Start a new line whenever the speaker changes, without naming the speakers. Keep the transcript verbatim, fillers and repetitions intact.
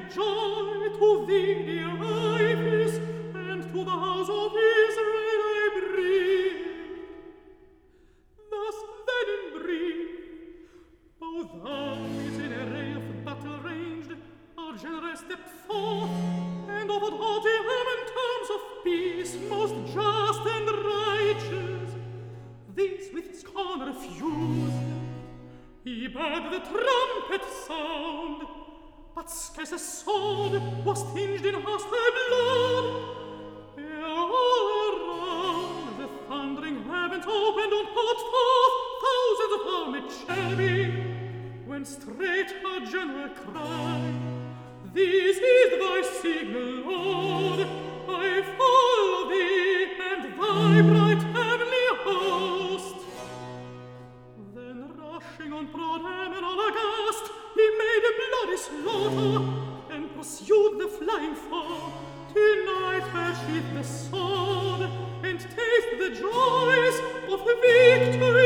joy to thee, dear Iphis, and to the house of Israel I bring. Thus then in brief, both armies in array of battle ranged, our general stepped forth, and offered haughty and terms of peace, most just and righteous. These with scorn refused. He bade the trumpet sound, but scarce a sword was tinged in hostile blood. Ere all around the thundering heavens opened and poured forth thousands of armed cherubim, when straight our general cried, "This is thy signal, Lord, I follow thee and thy bright heavenly host." Then rushing on proud Ammon all aghast, he made a bloody slaughter, and pursued the flying foe, till night had sheathed the sword, and taste the joys of victory